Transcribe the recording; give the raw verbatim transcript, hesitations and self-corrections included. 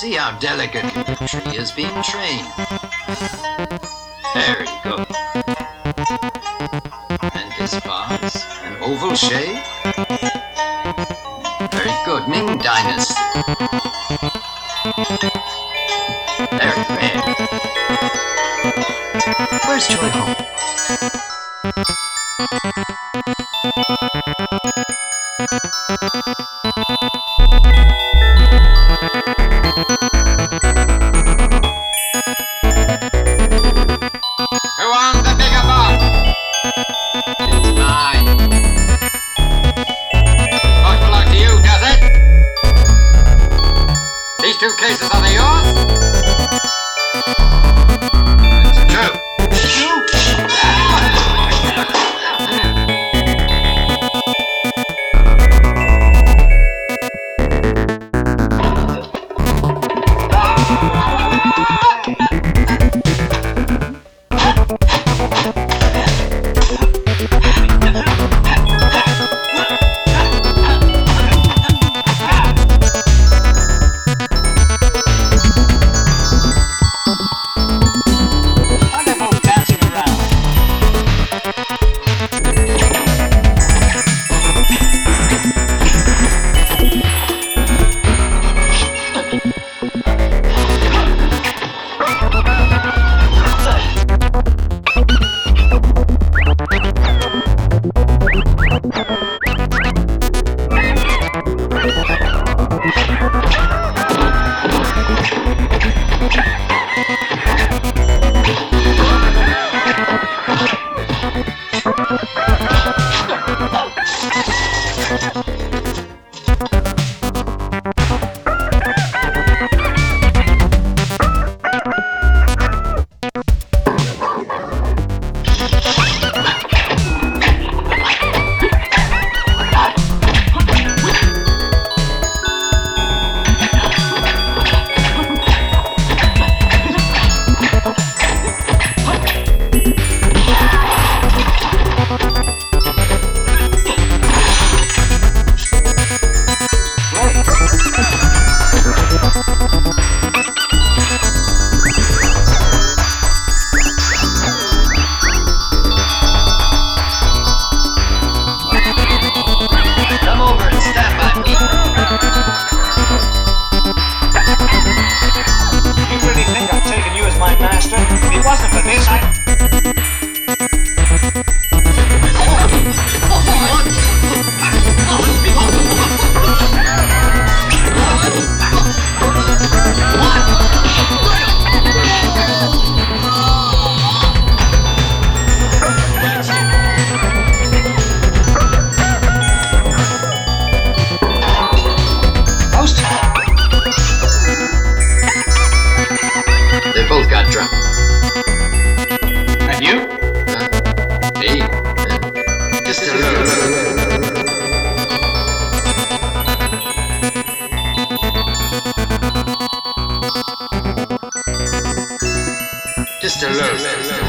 See how delicately the tree is being trained. Very good. And his parts, an oval shape. Very good, Ming Dynasty. Very rare. Where's Joy Home? Who wants the bigger box? It's mine. Supposed to belong to you, does it? These two cases are they yours? It's true. They both got drunk. And you? Huh? Me? Uh, Just a little. Just a little.